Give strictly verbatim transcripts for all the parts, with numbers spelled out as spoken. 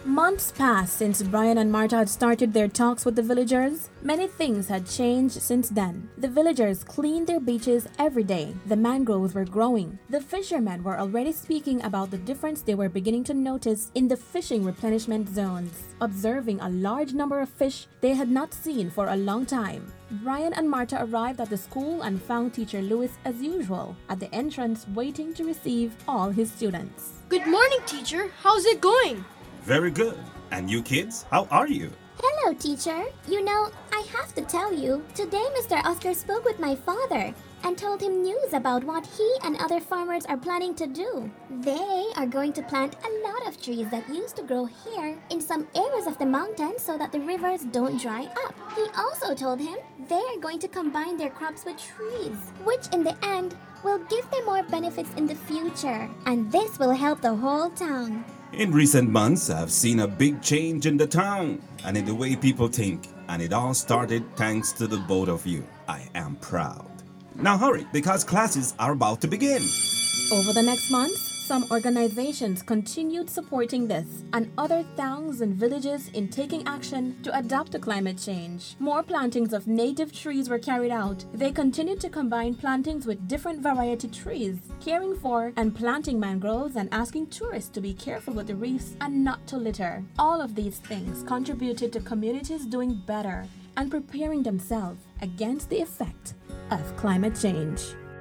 Months passed since Brian and Marta had started their talks with the villagers. Many things had changed since then. The villagers cleaned their beaches every day. The mangroves were growing. The fishermen were already speaking about the difference they were beginning to notice in the fishing replenishment zones, observing a large number of fish they had not seen for a long time. Brian and Marta arrived at the school and found teacher Lewis as usual, at the entrance waiting to receive all his students. Good morning, teacher. How's it going? Very good. And you kids, how are you? Hello, teacher. You know, I have to tell you, today Mister Oscar spoke with my father and told him news about what he and other farmers are planning to do. They are going to plant a lot of trees that used to grow here in some areas of the mountains so that the rivers don't dry up. He also told him they are going to combine their crops with trees, which in the end will give them more benefits in the future. And this will help the whole town. In recent months, I've seen a big change in the town and in the way people think. And it all started thanks to the both of you. I am proud. Now hurry, because classes are about to begin. Over the next month, some organizations continued supporting this and other towns and villages in taking action to adapt to climate change. More plantings of native trees were carried out. They continued to combine plantings with different variety trees, caring for and planting mangroves and asking tourists to be careful with the reefs and not to litter. All of these things contributed to communities doing better and preparing themselves against the effect of climate change.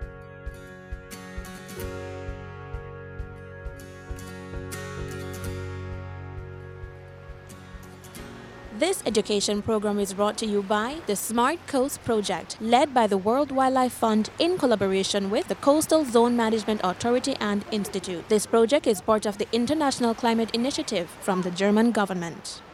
This education program is brought to you by the Smart Coast Project, led by the World Wildlife Fund in collaboration with the Coastal Zone Management Authority and Institute. This project is part of the International Climate Initiative from the German government.